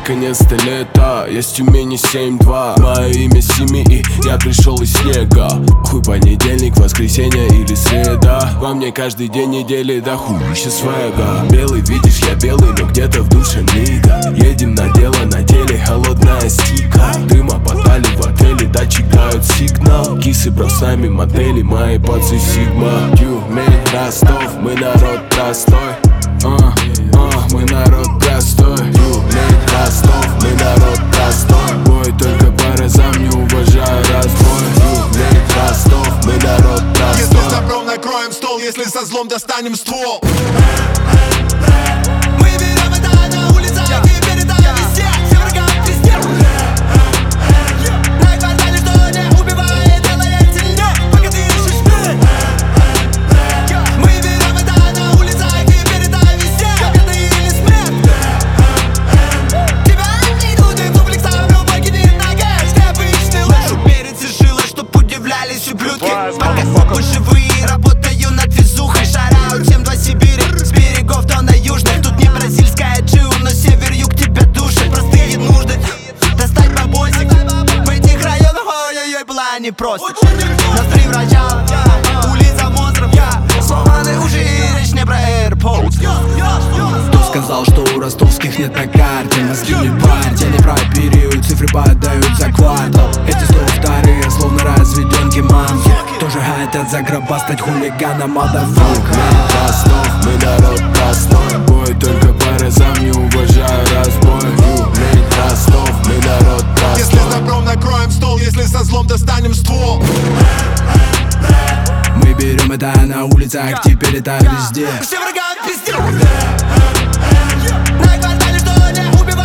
наконец-то лето. Есть в Тюмени 7-2. Мое имя Сими, и я пришел из снега. Хуй понедельник, воскресенье или среда. Во мне каждый день недели, да хуище свега. Белый, видишь, я белый, но где-то в душе нига. Едем на дело, на теле холодная стика. Дыма подали в отеле, датчик дают сигнал. Кисы, бро, с нами модели, мои пацы Сигма. Тюмень, Ростов, мы народ простой. Мы народ простой. Тюмень, Ростов, мы народ простой. Бой только по разам, не уважаю разбой. Тюмень, Ростов, мы народ простой. Если с добром накроем стол, если со злом достанем ствол. Мы берем это на улицах и передаем везде. Все врагам везде. На квартале что не убивает, делает сильнее, пока ты ищешь плюс. Мы берем это на улицах и передаем везде. Победа или смерть. Тебя не идут и дублик сам любой кидит ноге. Степ ищный лэш. Перец и шило, чтоб удивлялись ублюдки. Пока живые, работаю над везухой. Шараю 7-2 Сибири, с берегов до на южных. Тут не бразильская джиу, но север-юг тебя душит. Простые нужды, достать бабосик. В этих районах, ой-ой-ой, была непросто. Ноздри врача, улица монстров. Сломаны уши и речь не про AirPods. Кто сказал, что у ростовских нет на карте? Мозги не парьте, не прооперируют, цифры подают за квартал. Эти 102-е, словно разведенки мамки. Тоже хотят загробастать хулигана, motherfucker. Ростов, мы народ простой. Бой только по разам, не уважаю разбой. Тюмень, Ростов, мы народ простой. Если с добром накроем стол, если со злом достанем ствол. Мы берем это на улицах, теперь это везде. Все врагам пиздец. На квартале что не убивает.